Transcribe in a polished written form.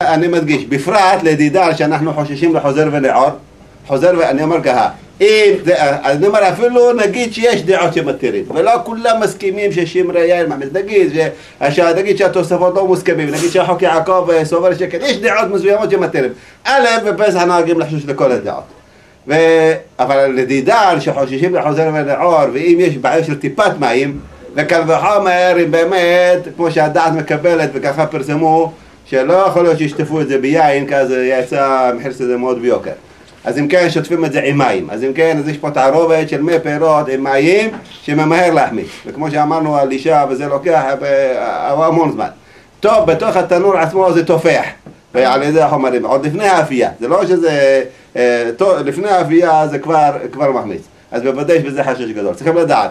אני מדגיש, בפרט לדידה שאנחנו חוששים לחוזר ולעור, חוזר ואני אומר ככה, אני אומר אפילו נגיד שיש דעות שמתירים, ולא כולם מסכימים ששמרי יאיר מחמיץ, נגיד שהתוספות לא מוסכמים, נגיד שהחוק יעקב סובר שכן, יש דעות מסוימות שמתירים, א' בפסח נוהגים לחשוש לכל הדעות, אבל לדידה שחוששים לחוזר ולעור, ואם יש בעיה של טיפת מים, וקל וחומר אם באמת, כמו שהדעת מקבלת וככה פרסמו, שלא יכול להיות שישטפו את זה ביין, כי אז יצא מחיר שזה מאוד ביוקר. אז אם כן, שוטפים את זה עם מים. אז אם כן, אז יש פה תערובת של מי פירות עם מים שממהר להחמיץ. וכמו שאמרנו על אישה, וזה לוקח המון זמן. טוב, בתוך התנור עצמו זה תופח. ועל ידי החומרים, עוד לפני האפייה. זה לא שזה, לפני האפייה זה כבר מחמיץ. אז בוודאי שבזה חשש גדול. צריכים לדעת.